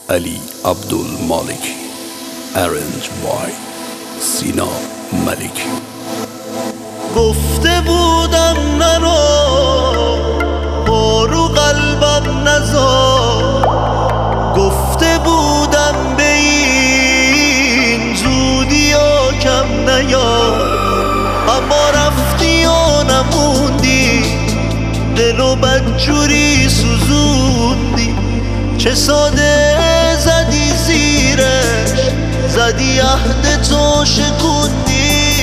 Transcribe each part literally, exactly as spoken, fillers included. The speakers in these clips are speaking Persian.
Ali Abdul Maliki, arranged by Sina Maliki. گفته بودم نرو پارو قلبم نزار، گفته بودم به این زودی ها کم نیار، اما رفتی و نموندی، دل و بدجوری سوزوندی. چه ساده زدی زیرش، زدی عهد تو شکوندی.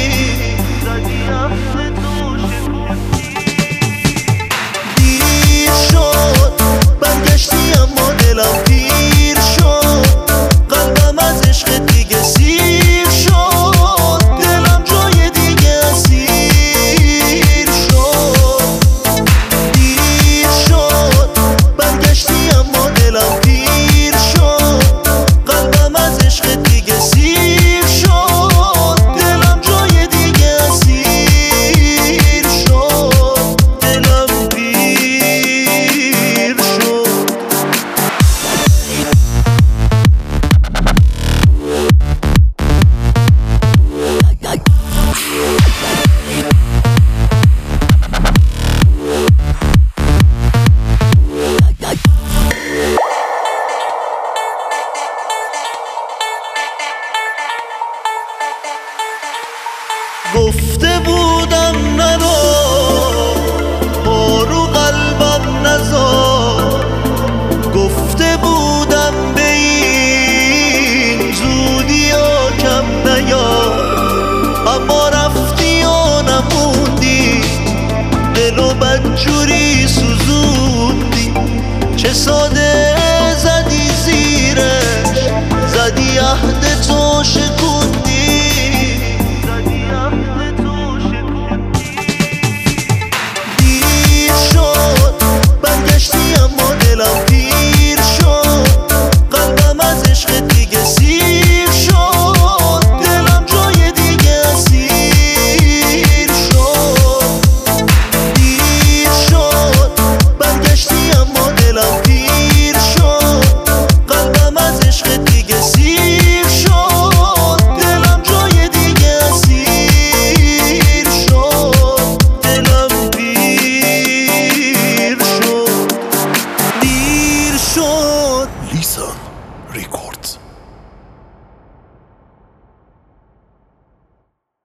دیر شد برگشتی اما دلم پیر شد، قلبم از عشق دیگه سیر شد، دلم جای دیگه اسیر شد. دیر شد برگشتی اما دلم پیر شد، قلبم از عشق دیگه سیر شد، دلم جای دیگه اسیر شد، دلم پیر شد. گفته بودم نرو پارو قلبم نزار، گفته بودم به این زودی ها کم نیار، اما رفتی و نموندی، دل و بدجوری سوزوندی. چه ساده زدی زیرش، زدی عهد تو شکوندی.